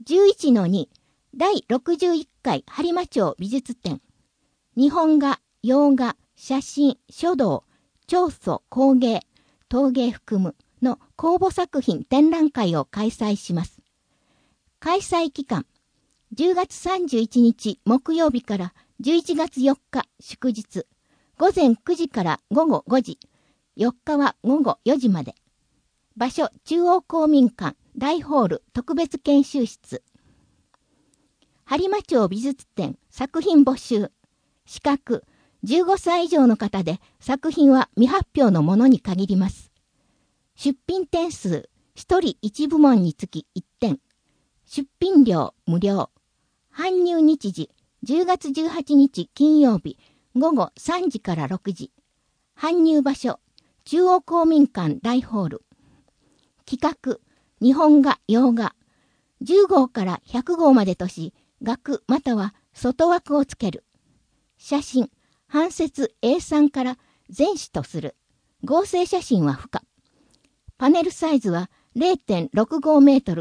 11-2 第61回播磨町美術展日本画、洋画、写真、書道、彫塑、工芸、陶芸含むの公募作品展覧会を開催します。開催期間10月31日木曜日から11月4日祝日午前9時から午後5時4日は午後4時まで。場所中央公民館大ホール特別研修室。播磨町美術展作品募集。資格15歳以上の方で作品は未発表のものに限ります。出品点数1人1部門につき1点。出品料無料。搬入日時10月18日金曜日午後3時から6時。搬入場所中央公民館大ホール。企画日本画洋画10号から100号までとし額または外枠をつける。写真半節 A3 から全紙とする。合成写真は不可。パネルサイズは 0.65 メートル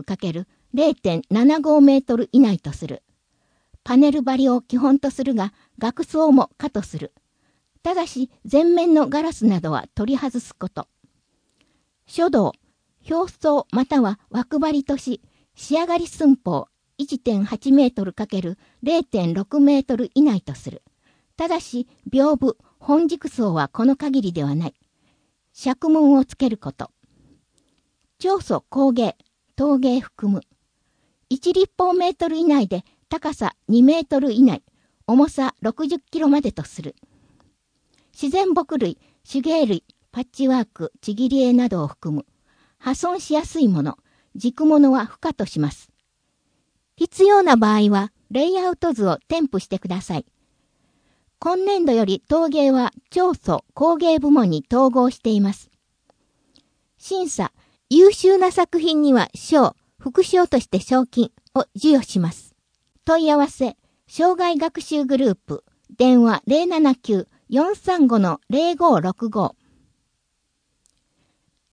×0.75 メートル以内とする。パネル張りを基本とするが額装も可とする。ただし前面のガラスなどは取り外すこと。書道表層または枠張りとし仕上がり寸法 1.8 メートル ×0.6 メートル以内とする。ただし屏風本軸層はこの限りではない。釈文をつけること。彫塑工芸陶芸含む。1立方メートル以内で高さ2メートル以内重さ60キロまでとする。自然木類手芸類パッチワークちぎり絵などを含む。破損しやすいもの軸物は不可とします。必要な場合はレイアウト図を添付してください。今年度より陶芸は彫塑工芸部門に統合しています。審査優秀な作品には賞副賞として賞金を授与します。問い合わせ障害学習グループ電話 079-435-0565